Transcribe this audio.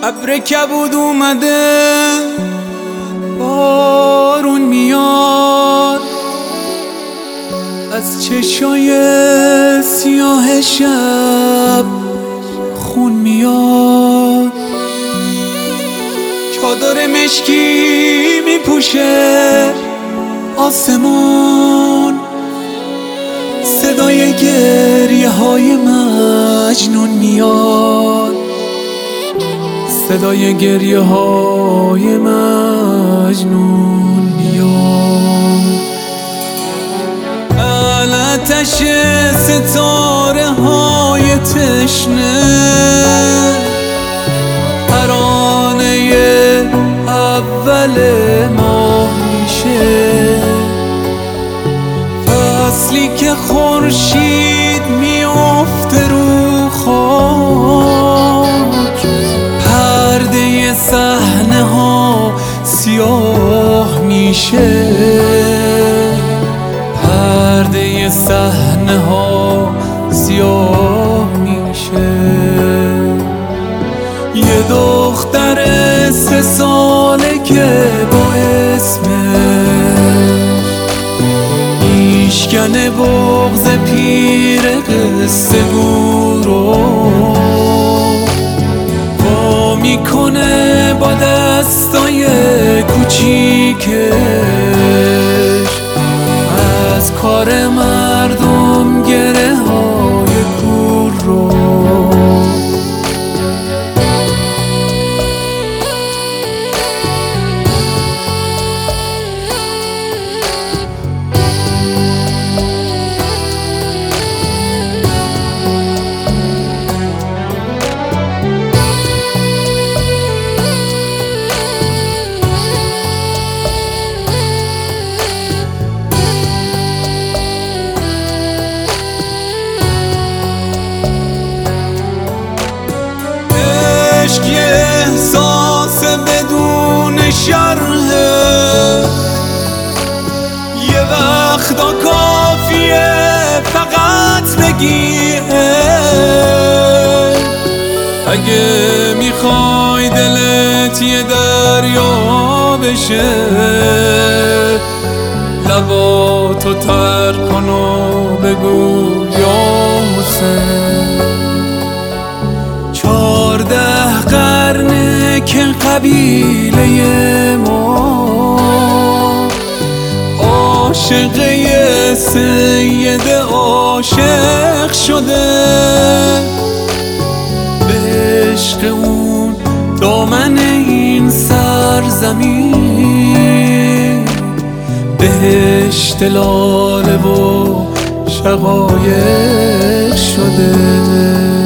ابر کبود اومده، بارون میاد از چشای سیاه شب، خون میاد. چادر مشکی میپوشه آسمون، صدای گریه های مجنون میاد، صدای گریه های مجنون میاد. آتش ستاره های تشنه، ترانه اول ماه میشه، فصلی که خورشید میافته رو خاک، پرده صحنه ها سیاه میشه، پرده صحنه ها سیاه میشه. یه دختر 3 ساله که با اسمش میشکنه بغض پیر قصه گو رو، وا میکنه با دستای کوچیکش از کار مردم گره های کور رو. عشق یه احساس بدون شرحه، یه وقتا کافیه فقط بگی اگه میخوای دلت یه دریا بشه، لباتو تر کن و بگو یا حسین. 14 قرنه که قبیله ما عاشقه سید عاشق شده، به عشق اون دامن این سرزمین بهشت لاله و شقایق شده.